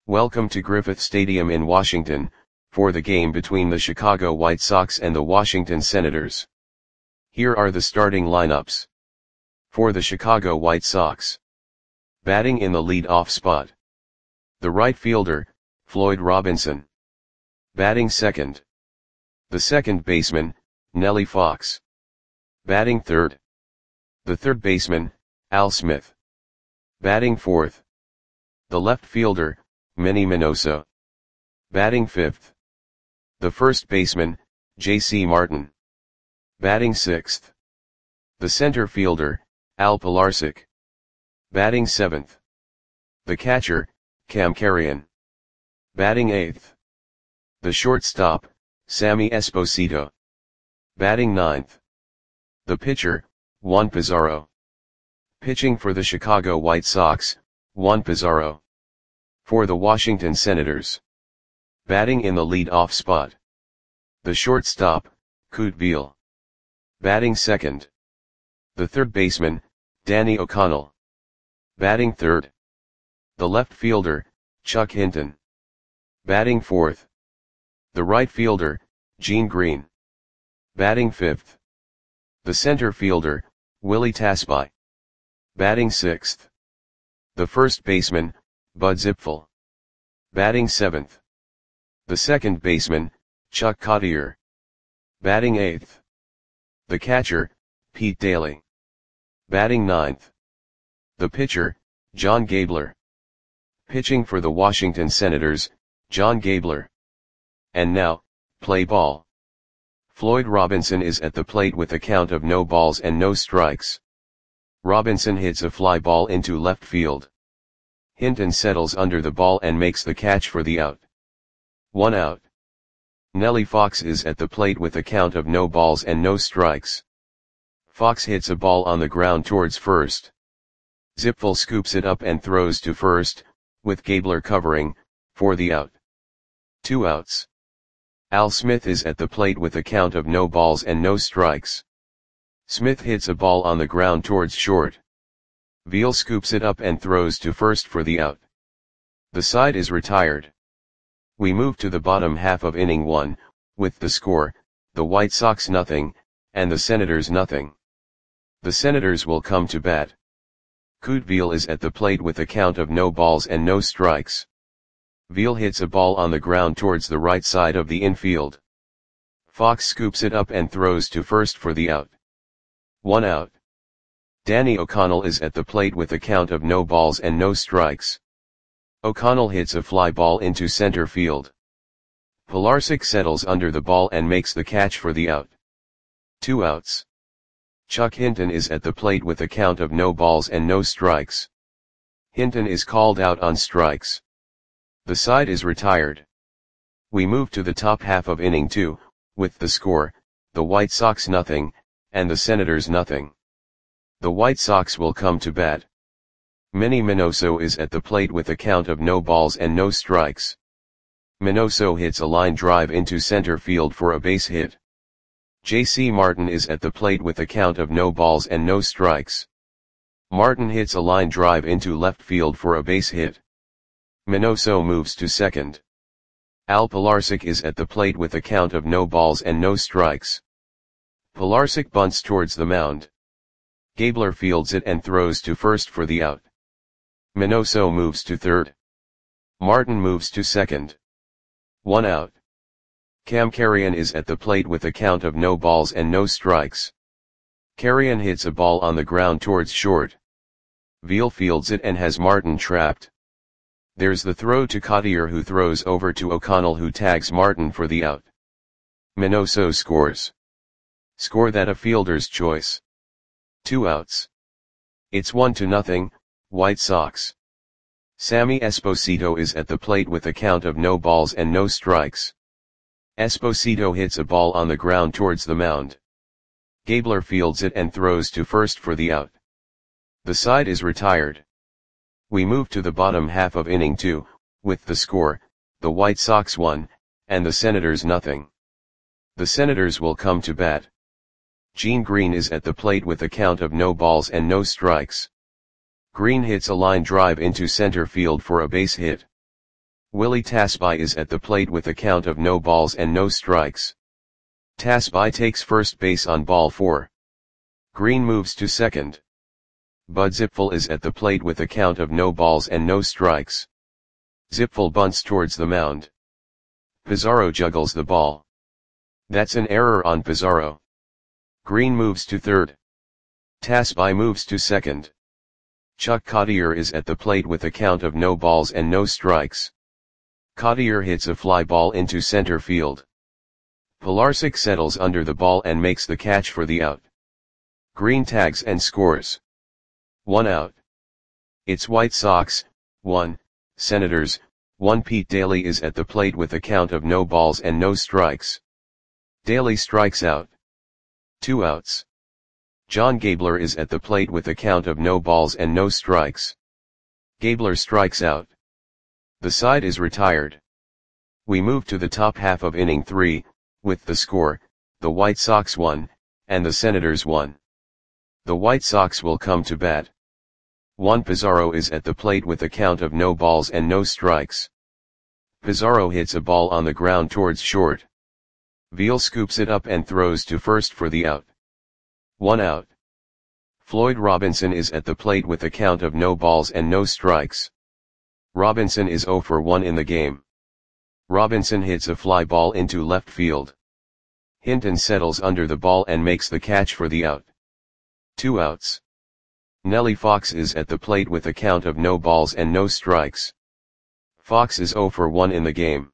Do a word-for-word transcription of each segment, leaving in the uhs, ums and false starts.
Welcome to Griffith Stadium in Washington, for the game between the Chicago White Sox and the Washington Senators. Here are the starting lineups. For the Chicago White Sox. Batting in the lead-off spot. The right fielder, Floyd Robinson. Batting second. The second baseman, Nellie Fox. Batting third. The third baseman, Al Smith. Batting fourth. The left fielder, Manny Minoso. Batting fifth. The first baseman, J C Martin. Batting sixth. The center fielder, Al Pilarczyk. Batting seventh. The catcher, Cam Carrion. Batting eighth. The shortstop, Sammy Esposito. Batting ninth. The pitcher, Juan Pizarro. Pitching for the Chicago White Sox, Juan Pizarro. For the Washington Senators. Batting in the lead-off spot. The shortstop, Kute Beal. Batting second. The third baseman, Danny O'Connell. Batting third. The left fielder, Chuck Hinton. Batting fourth. The right fielder, Gene Green. Batting fifth. The center fielder, Willie Tasby. Batting sixth. The first baseman, Bud Zipfel. Batting seventh. The second baseman, Chuck Cottier. Batting eighth. The catcher, Pete Daly. Batting ninth. The pitcher, John Gabler. Pitching for the Washington Senators, John Gabler. And now, play ball. Floyd Robinson is at the plate with a count of no balls and no strikes. Robinson hits a fly ball into left field. Hinton settles under the ball and makes the catch for the out. One out. Nellie Fox is at the plate with a count of no balls and no strikes. Fox hits a ball on the ground towards first. Zipfel scoops it up and throws to first, with Gabler covering, for the out. Two outs. Al Smith is at the plate with a count of no balls and no strikes. Smith hits a ball on the ground towards short. Veal scoops it up and throws to first for the out. The side is retired. We move to the bottom half of inning one, with the score, the White Sox nothing, and the Senators nothing. The Senators will come to bat. Kute Beal is at the plate with a count of no balls and no strikes. Veal hits a ball on the ground towards the right side of the infield. Fox scoops it up and throws to first for the out. One out. Danny O'Connell is at the plate with a count of no balls and no strikes. O'Connell hits a fly ball into center field. Pilarczyk settles under the ball and makes the catch for the out. Two outs. Chuck Hinton is at the plate with a count of no balls and no strikes. Hinton is called out on strikes. The side is retired. We move to the top half of inning two, with the score, the White Sox nothing, and the Senators nothing. The White Sox will come to bat. Manny Minoso is at the plate with a count of no balls and no strikes. Minoso hits a line drive into center field for a base hit. J C Martin is at the plate with a count of no balls and no strikes. Martin hits a line drive into left field for a base hit. Minoso moves to second. Al Pilarczyk is at the plate with a count of no balls and no strikes. Pilarczyk bunts towards the mound. Gabler fields it and throws to first for the out. Minoso moves to third. Martin moves to second. One out. Cam Carrion is at the plate with a count of no balls and no strikes. Carrion hits a ball on the ground towards short. Veal fields it and has Martin trapped. There's the throw to Cottier, who throws over to O'Connell, who tags Martin for the out. Minoso scores. Score that a fielder's choice. Two outs. It's one to nothing, White Sox. Sammy Esposito is at the plate with a count of no balls and no strikes. Esposito hits a ball on the ground towards the mound. Gabler fields it and throws to first for the out. The side is retired. We move to the bottom half of inning two, with the score, the White Sox one, and the Senators nothing. The Senators will come to bat. Gene Green is at the plate with a count of no balls and no strikes. Green hits a line drive into center field for a base hit. Willie Tasby is at the plate with a count of no balls and no strikes. Tasby takes first base on ball four. Green moves to second. Bud Zipfel is at the plate with a count of no balls and no strikes. Zipfel bunts towards the mound. Pizarro juggles the ball. That's an error on Pizarro. Green moves to third. Tasby moves to second. Chuck Cottier is at the plate with a count of no balls and no strikes. Cottier hits a fly ball into center field. Pilarczyk settles under the ball and makes the catch for the out. Green tags and scores. One out. It's White Sox, one, Senators, one. Pete Daly is at the plate with a count of no balls and no strikes. Daly strikes out. Two outs. John Gabler is at the plate with a count of no balls and no strikes. Gabler strikes out. The side is retired. We move to the top half of inning three, with the score, the White Sox won, and the Senators won. The White Sox will come to bat. Juan Pizarro is at the plate with a count of no balls and no strikes. Pizarro hits a ball on the ground towards short. Veal scoops it up and throws to first for the out. One out. Floyd Robinson is at the plate with a count of no balls and no strikes. Robinson is oh for one in the game. Robinson hits a fly ball into left field. Hinton settles under the ball and makes the catch for the out. Two outs. Nellie Fox is at the plate with a count of no balls and no strikes. Fox is oh for one in the game.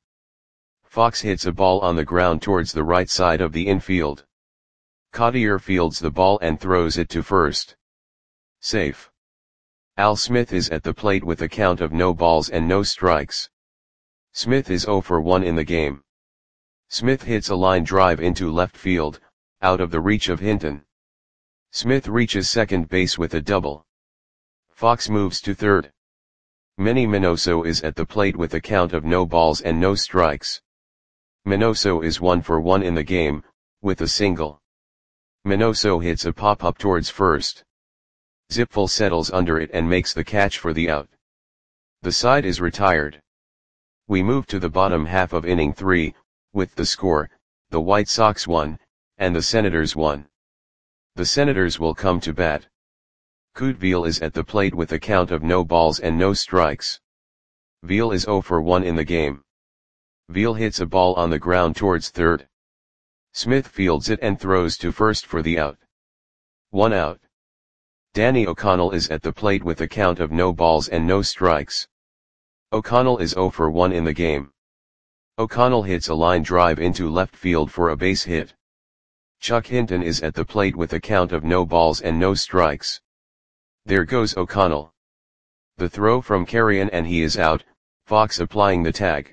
Fox hits a ball on the ground towards the right side of the infield. Cottier fields the ball and throws it to first. Safe. Al Smith is at the plate with a count of no balls and no strikes. Smith is oh for one in the game. Smith hits a line drive into left field, out of the reach of Hinton. Smith reaches second base with a double. Fox moves to third. Manny Minoso is at the plate with a count of no balls and no strikes. Minoso is one for one in the game, with a single. Minoso hits a pop-up towards first. Zipfel settles under it and makes the catch for the out. The side is retired. We move to the bottom half of inning three, with the score, the White Sox won, and the Senators won. The Senators will come to bat. Kute Veal is at the plate with a count of no balls and no strikes. Veal is oh for one in the game. Veal hits a ball on the ground towards third. Smith fields it and throws to first for the out. One out. Danny O'Connell is at the plate with a count of no balls and no strikes. O'Connell is oh for one in the game. O'Connell hits a line drive into left field for a base hit. Chuck Hinton is at the plate with a count of no balls and no strikes. There goes O'Connell. The throw from Carrion and he is out, Fox applying the tag.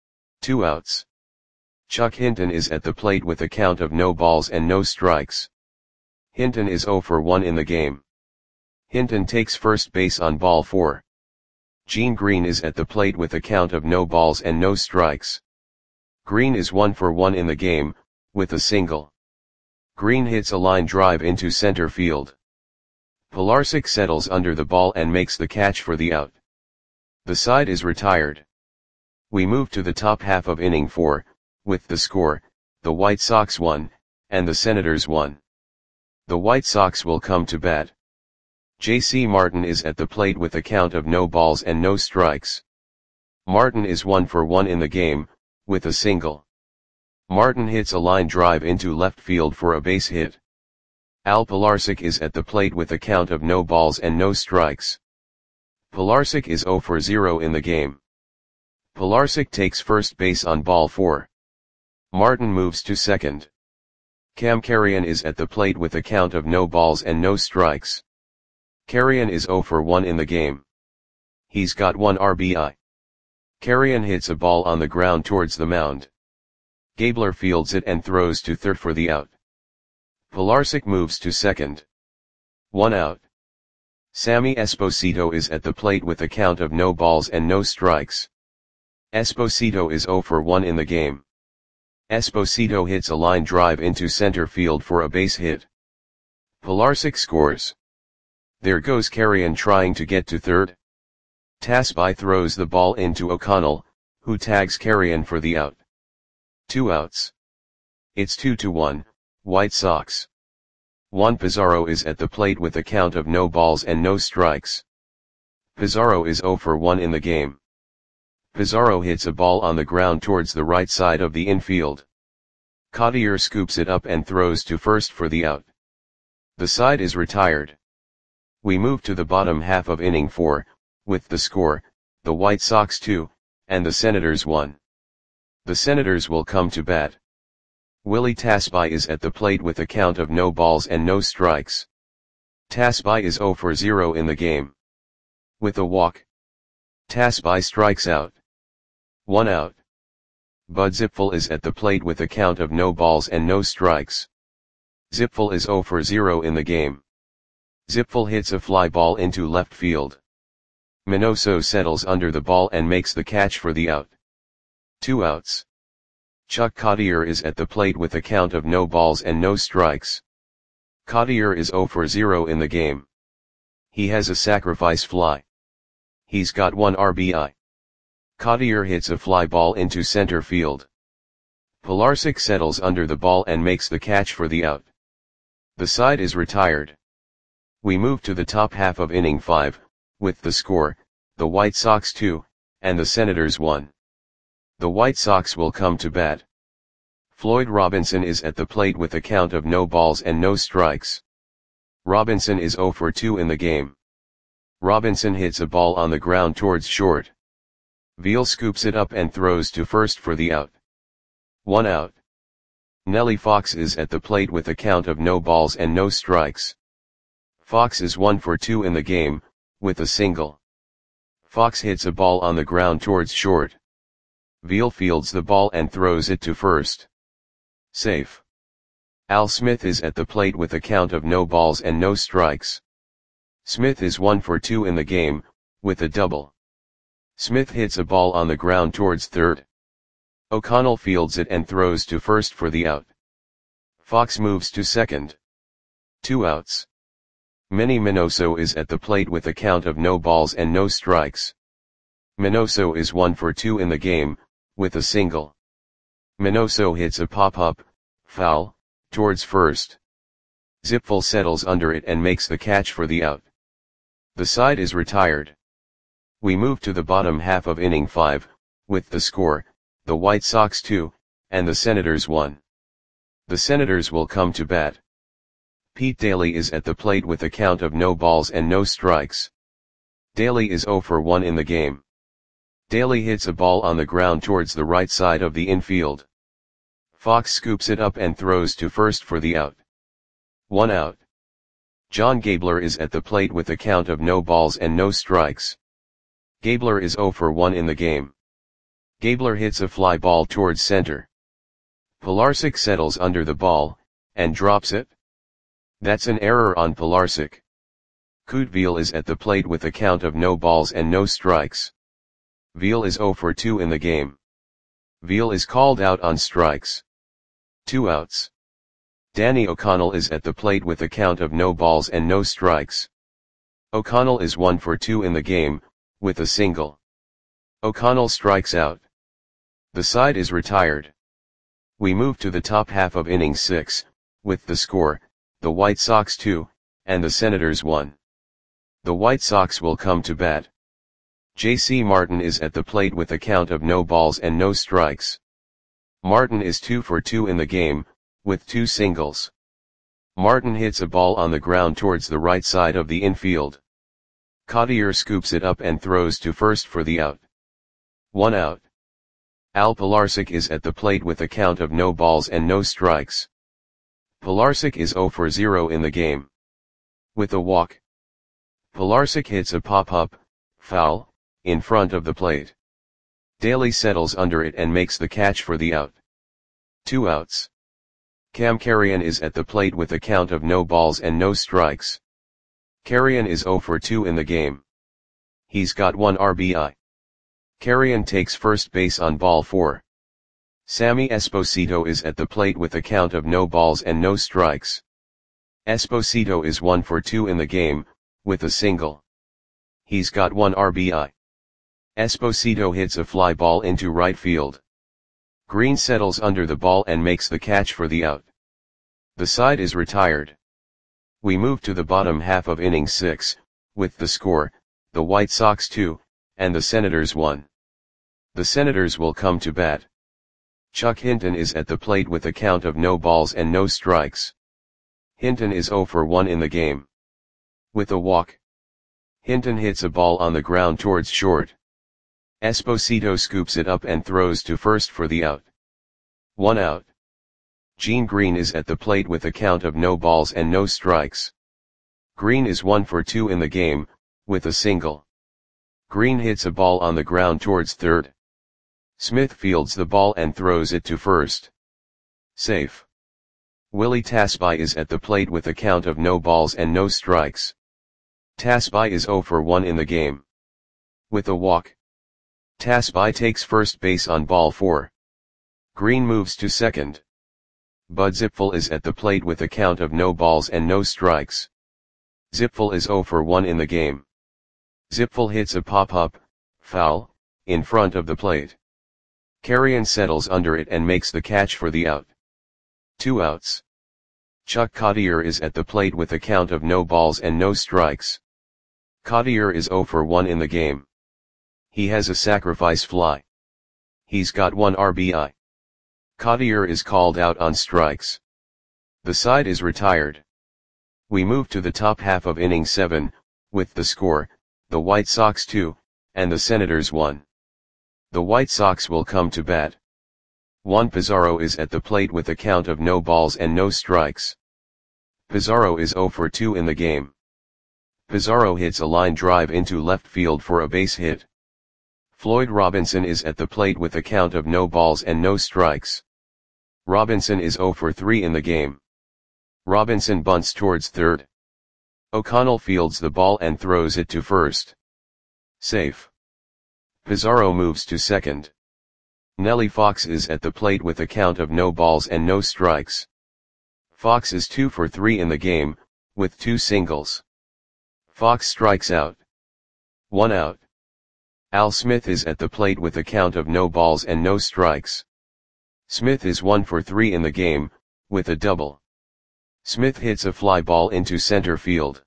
Two outs. Chuck Hinton is at the plate with a count of no balls and no strikes. Hinton is oh for one in the game. Hinton takes first base on ball four. Gene Green is at the plate with a count of no balls and no strikes. Green is one for one in the game, with a single. Green hits a line drive into center field. Pilarczyk settles under the ball and makes the catch for the out. The side is retired. We move to the top half of inning four, with the score, the White Sox won, and the Senators won. The White Sox will come to bat. J C Martin is at the plate with a count of no balls and no strikes. Martin is one for one in the game, with a single. Martin hits a line drive into left field for a base hit. Al Pilarczyk is at the plate with a count of no balls and no strikes. Pilarczyk is oh for zero in the game. Pilarczyk takes first base on ball four. Martin moves to second. Cam Carrion is at the plate with a count of no balls and no strikes. Carrion is oh for one in the game. He's got one R B I. Carrion hits a ball on the ground towards the mound. Gabler fields it and throws to third for the out. Pilarczyk moves to second. One out. Sammy Esposito is at the plate with a count of no balls and no strikes. Esposito is oh for one in the game. Esposito hits a line drive into center field for a base hit. Pilarczyk scores. There goes Carrion trying to get to third. Tasby throws the ball into O'Connell, who tags Carrion for the out. Two outs. It's two to one, White Sox. Juan Pizarro is at the plate with a count of no balls and no strikes. Pizarro is oh for one in the game. Pizarro hits a ball on the ground towards the right side of the infield. Cottier scoops it up and throws to first for the out. The side is retired. We move to the bottom half of inning four, with the score, the White Sox two, and the Senators one. The Senators will come to bat. Willie Tasby is at the plate with a count of no balls and no strikes. Tasby is oh for zero in the game. With a walk, Tasby strikes out. One out. Bud Zipfel is at the plate with a count of no balls and no strikes. Zipfel is oh for zero in the game. Zipfel hits a fly ball into left field. Minoso settles under the ball and makes the catch for the out. Two outs. Chuck Cottier is at the plate with a count of no balls and no strikes. Cottier is oh for zero in the game. He has a sacrifice fly. He's got one R B I. Cottier hits a fly ball into center field. Pilarczyk settles under the ball and makes the catch for the out. The side is retired. We move to the top half of inning five, with the score, the White Sox two, and the Senators one. The White Sox will come to bat. Floyd Robinson is at the plate with a count of no balls and no strikes. Robinson is oh for two in the game. Robinson hits a ball on the ground towards short. Veal scoops it up and throws to first for the out. One out. Nellie Fox is at the plate with a count of no balls and no strikes. Fox is one for two in the game, with a single. Fox hits a ball on the ground towards short. Veal fields the ball and throws it to first. Safe. Al Smith is at the plate with a count of no balls and no strikes. Smith is one for two in the game, with a double. Smith hits a ball on the ground towards third. O'Connell fields it and throws to first for the out. Fox moves to second. Two outs. Manny Minoso is at the plate with a count of no balls and no strikes. Minoso is one for two in the game, with a single. Minoso hits a pop-up, foul, towards first. Zipfel settles under it and makes the catch for the out. The side is retired. We move to the bottom half of inning five, with the score, the White Sox two, and the Senators one. The Senators will come to bat. Pete Daly is at the plate with a count of no balls and no strikes. Daly is oh for one in the game. Daly hits a ball on the ground towards the right side of the infield. Fox scoops it up and throws to first for the out. One out. John Gabler is at the plate with a count of no balls and no strikes. Gabler is oh for one in the game. Gabler hits a fly ball towards center. Pilarczyk settles under the ball, and drops it. That's an error on Pilarczyk. Kute Veal is at the plate with a count of no balls and no strikes. Veal is oh for two in the game. Veal is called out on strikes. Two outs. Danny O'Connell is at the plate with a count of no balls and no strikes. O'Connell is one for two in the game, with a single. O'Connell strikes out. The side is retired. We move to the top half of inning six, with the score, the White Sox two, and the Senators one. The White Sox will come to bat. J C Martin is at the plate with a count of no balls and no strikes. Martin is two for two in the game, with two singles. Martin hits a ball on the ground towards the right side of the infield. Cottier scoops it up and throws to first for the out. One out. Al Pilarczyk is at the plate with a count of no balls and no strikes. Pilarczyk is oh for zero in the game. With a walk, Pilarczyk hits a pop-up, foul, in front of the plate. Daly settles under it and makes the catch for the out. Two outs. Cam Carrion is at the plate with a count of no balls and no strikes. Carrion is oh for two in the game. He's got one R B I. Carrion takes first base on ball four. Sammy Esposito is at the plate with a count of no balls and no strikes. Esposito is one for two in the game, with a single. He's got one R B I. Esposito hits a fly ball into right field. Green settles under the ball and makes the catch for the out. The side is retired. We move to the bottom half of inning six, with the score, the White Sox two, and the Senators one. The Senators will come to bat. Chuck Hinton is at the plate with a count of no balls and no strikes. Hinton is oh for one in the game. With a walk, Hinton hits a ball on the ground towards short. Esposito scoops it up and throws to first for the out. One out. Gene Green is at the plate with a count of no balls and no strikes. Green is one for two in the game, with a single. Green hits a ball on the ground towards third. Smith fields the ball and throws it to first. Safe. Willie Tasby is at the plate with a count of no balls and no strikes. Tasby is oh for one in the game. With a walk, Tasby takes first base on ball four. Green moves to second. Bud Zipfel is at the plate with a count of no balls and no strikes. Zipfel is oh for one in the game. Zipfel hits a pop-up, foul, in front of the plate. Carrion settles under it and makes the catch for the out. Two outs. Chuck Cottier is at the plate with a count of no balls and no strikes. Cottier is oh for one in the game. He has a sacrifice fly. He's got one R B I. Cottier is called out on strikes. The side is retired. We move to the top half of inning seven, with the score, the White Sox two, and the Senators one. The White Sox will come to bat. Juan Pizarro is at the plate with a count of no balls and no strikes. Pizarro is oh for two in the game. Pizarro hits a line drive into left field for a base hit. Floyd Robinson is at the plate with a count of no balls and no strikes. Robinson is oh for three in the game. Robinson bunts towards third. O'Connell fields the ball and throws it to first. Safe. Pizarro moves to second. Nellie Fox is at the plate with a count of no balls and no strikes. Fox is two for three in the game, with two singles. Fox strikes out. One out. Al Smith is at the plate with a count of no balls and no strikes. Smith is one for three in the game, with a double. Smith hits a fly ball into center field.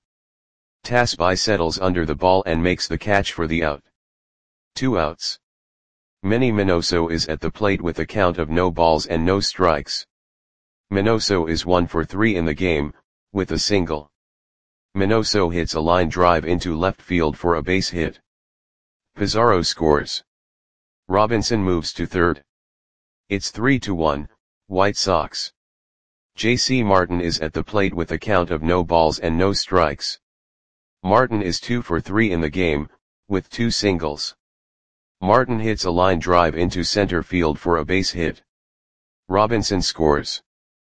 Tasby settles under the ball and makes the catch for the out. Two outs. Manny Minoso is at the plate with a count of no balls and no strikes. Minoso is one for three in the game, with a single. Minoso hits a line drive into left field for a base hit. Pizarro scores. Robinson moves to third. It's three to one, White Sox. J C Martin is at the plate with a count of no balls and no strikes. Martin is two for three in the game, with two singles. Martin hits a line drive into center field for a base hit. Robinson scores.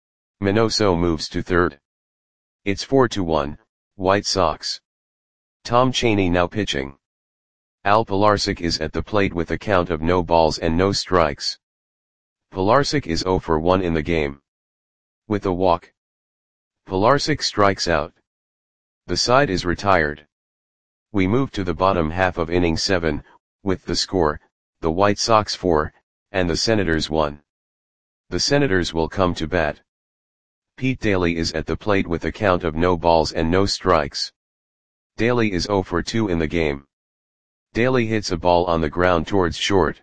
Minoso moves to third. It's four to one, White Sox. Tom Chaney now pitching. Al Pilarczyk is at the plate with a count of no balls and no strikes. Pilarczyk is oh for one in the game. With a walk, Pilarczyk strikes out. The side is retired. We move to the bottom half of inning seven, with the score, the White Sox four, and the Senators one. The Senators will come to bat. Pete Daly is at the plate with a count of no balls and no strikes. Daly is oh for two in the game. Daly hits a ball on the ground towards short.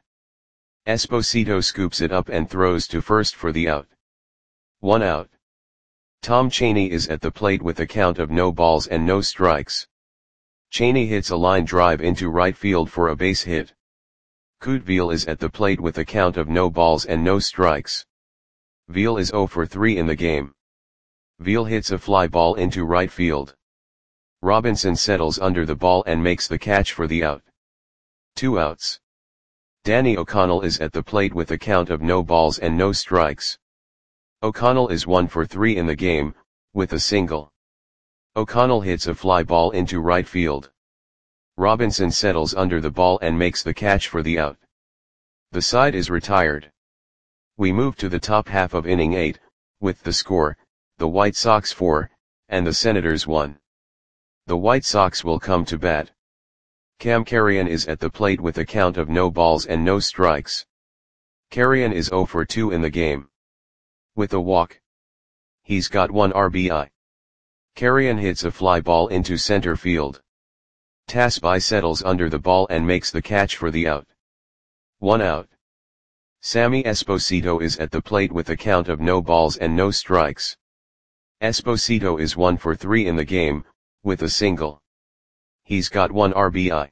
Esposito scoops it up and throws to first for the out. One out. Tom Chaney is at the plate with a count of no balls and no strikes. Chaney hits a line drive into right field for a base hit. Kute Veal is at the plate with a count of no balls and no strikes. Veal is oh for three in the game. Veal hits a fly ball into right field. Robinson settles under the ball and makes the catch for the out. Two outs. Danny O'Connell is at the plate with a count of no balls and no strikes. O'Connell is one for three in the game, with a single. O'Connell hits a fly ball into right field. Robinson settles under the ball and makes the catch for the out. The side is retired. We move to the top half of inning eight, with the score, the White Sox four, and the Senators one. The White Sox will come to bat. Cam Carrion is at the plate with a count of no balls and no strikes. Carrion is zero for two in the game. With a walk. He's got one R B I. Carrion hits a fly ball into center field. Tasby settles under the ball and makes the catch for the out. One out. Sammy Esposito is at the plate with a count of no balls and no strikes. Esposito is one for three in the game, with a single. He's got one R B I.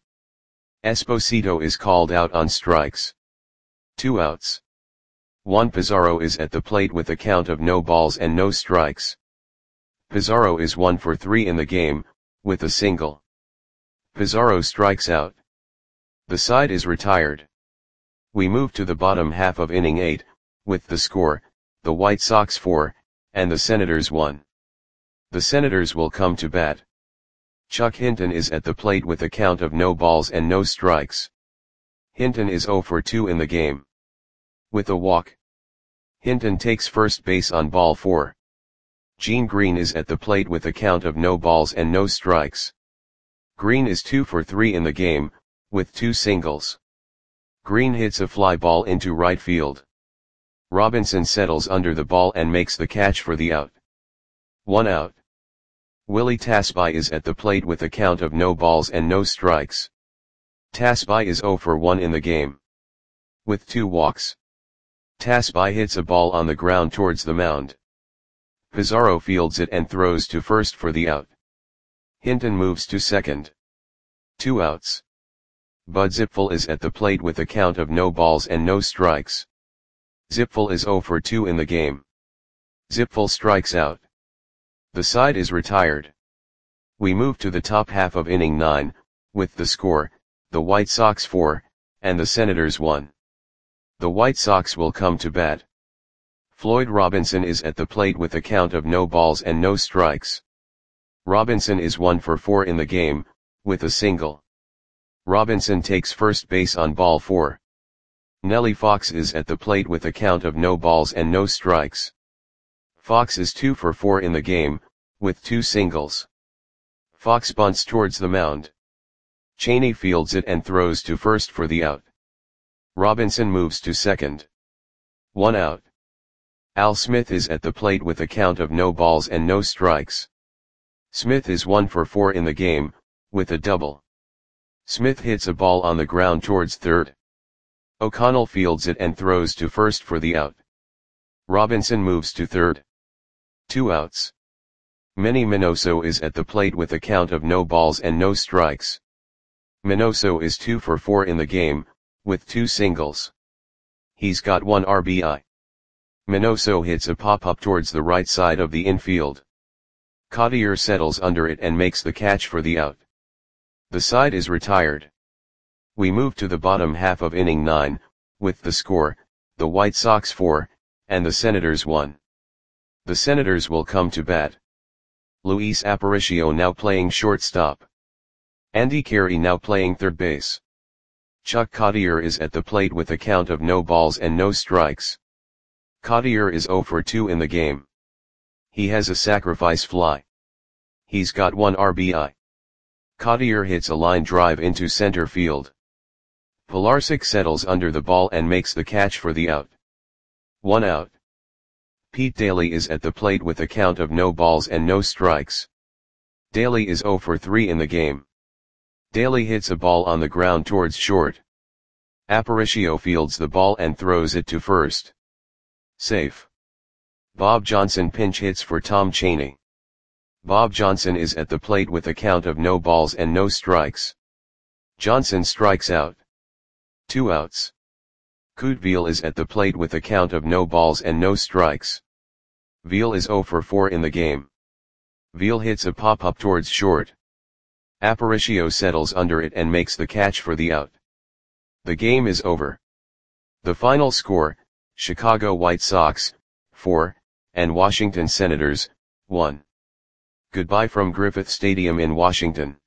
Esposito is called out on strikes. Two outs. Juan Pizarro is at the plate with a count of no balls and no strikes. Pizarro is one for three in the game, with a single. Pizarro strikes out. The side is retired. We move to the bottom half of inning eight, with the score, the White Sox four, and the Senators one. The Senators will come to bat. Chuck Hinton is at the plate with a count of no balls and no strikes. Hinton is zero for two in the game. With a walk. Hinton takes first base on ball four. Gene Green is at the plate with a count of no balls and no strikes. Green is two for three in the game, with two singles. Green hits a fly ball into right field. Robinson settles under the ball and makes the catch for the out. One out. Willie Tasby is at the plate with a count of no balls and no strikes. Tasby is zero for one in the game. With two walks. Tasby hits a ball on the ground towards the mound. Pizarro fields it and throws to first for the out. Hinton moves to second. Two outs. Bud Zipfel is at the plate with a count of no balls and no strikes. Zipfel is zero for two in the game. Zipfel strikes out. The side is retired. We move to the top half of inning nine, with the score, the White Sox four, and the Senators one. The White Sox will come to bat. Floyd Robinson is at the plate with a count of no balls and no strikes. Robinson is one for four in the game, with a single. Robinson takes first base on ball four. Nellie Fox is at the plate with a count of no balls and no strikes. Fox is two for four in the game, with two singles. Fox bunts towards the mound. Cheney fields it and throws to first for the out. Robinson moves to second. One out. Al Smith is at the plate with a count of no balls and no strikes. Smith is one for four in the game, with a double. Smith hits a ball on the ground towards third. O'Connell fields it and throws to first for the out. Robinson moves to third. Two outs. Manny Minoso is at the plate with a count of no balls and no strikes. Minoso is two for four in the game, with two singles. He's got one R B I. Minoso hits a pop-up towards the right side of the infield. Cottier settles under it and makes the catch for the out. The side is retired. We move to the bottom half of inning nine, with the score, the White Sox four, and the Senators one. The Senators will come to bat. Luis Aparicio now playing shortstop. Andy Carey now playing third base. Chuck Cottier is at the plate with a count of no balls and no strikes. Cottier is zero for two in the game. He has a sacrifice fly. He's got one R B I. Cottier hits a line drive into center field. Pilarczyk settles under the ball and makes the catch for the out. One out. Pete Daly is at the plate with a count of no balls and no strikes. Daly is zero for three in the game. Daly hits a ball on the ground towards short. Aparicio fields the ball and throws it to first. Safe. Bob Johnson pinch hits for Tom Cheney. Bob Johnson is at the plate with a count of no balls and no strikes. Johnson strikes out. Two outs. Kute Veal is at the plate with a count of no balls and no strikes. Veal is zero for four in the game. Veal hits a pop-up towards short. Aparicio settles under it and makes the catch for the out. The game is over. The final score, Chicago White Sox, four, and Washington Senators, one. Goodbye from Griffith Stadium in Washington.